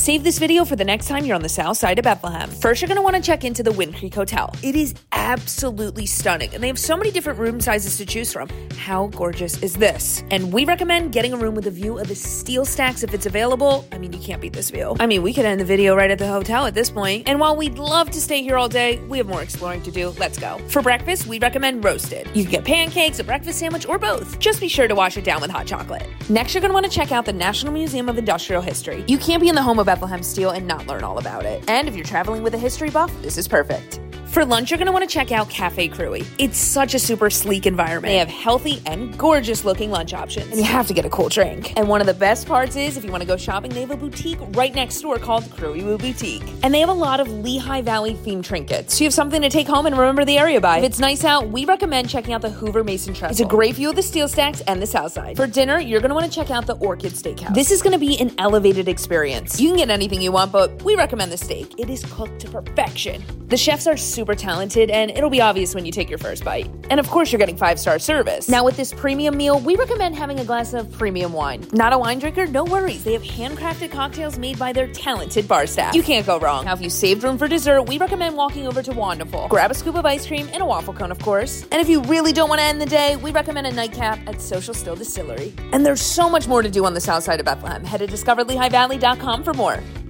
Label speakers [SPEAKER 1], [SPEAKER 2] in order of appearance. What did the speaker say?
[SPEAKER 1] Save this video for the next time you're on the south side of Bethlehem. First, you're going to want to check into the Wind Creek Hotel. It is absolutely stunning, and they have so many different room sizes to choose from. How gorgeous is this? And we recommend getting a room with a view of the steel stacks if it's available. I mean, you can't beat this view. I mean, we could end the video right at the hotel at this point. And while we'd love to stay here all day, we have more exploring to do. Let's go. For breakfast, we recommend roasted. You can get pancakes, a breakfast sandwich, or both. Just be sure to wash it down with hot chocolate. Next, you're going to want to check out the National Museum of Industrial History. You can't be in the home of Bethlehem Steel and not learn all about it. And if you're traveling with a history buff, this is perfect. For lunch, you're going to want to check out Cafe Cruy. It's such a super sleek environment. They have healthy and gorgeous looking lunch options. And you have to get a cool drink. And one of the best parts is, if you want to go shopping, they have a boutique right next door called Cruy Woo Boutique. And they have a lot of Lehigh Valley themed trinkets. So you have something to take home and remember the area by. If it's nice out, we recommend checking out the Hoover Mason Trestle. It's a great view of the steel stacks and the south side. For dinner, you're going to want to check out the Orchid Steakhouse. This is going to be an elevated experience. You can get anything you want, but we recommend the steak. It is cooked to perfection. The chefs are super talented, and it'll be obvious when you take your first bite. And of course, you're getting 5-star service. Now, with this premium meal, we recommend having a glass of premium wine. Not a wine drinker? No worries. They have handcrafted cocktails made by their talented bar staff. You can't go wrong. Now, if you saved room for dessert, we recommend walking over to Wonderful. Grab a scoop of ice cream and a waffle cone, of course. And if you really don't want to end the day, we recommend a nightcap at Social Still Distillery. And there's so much more to do on the south side of Bethlehem. Head to discoverlehighvalley.com for more.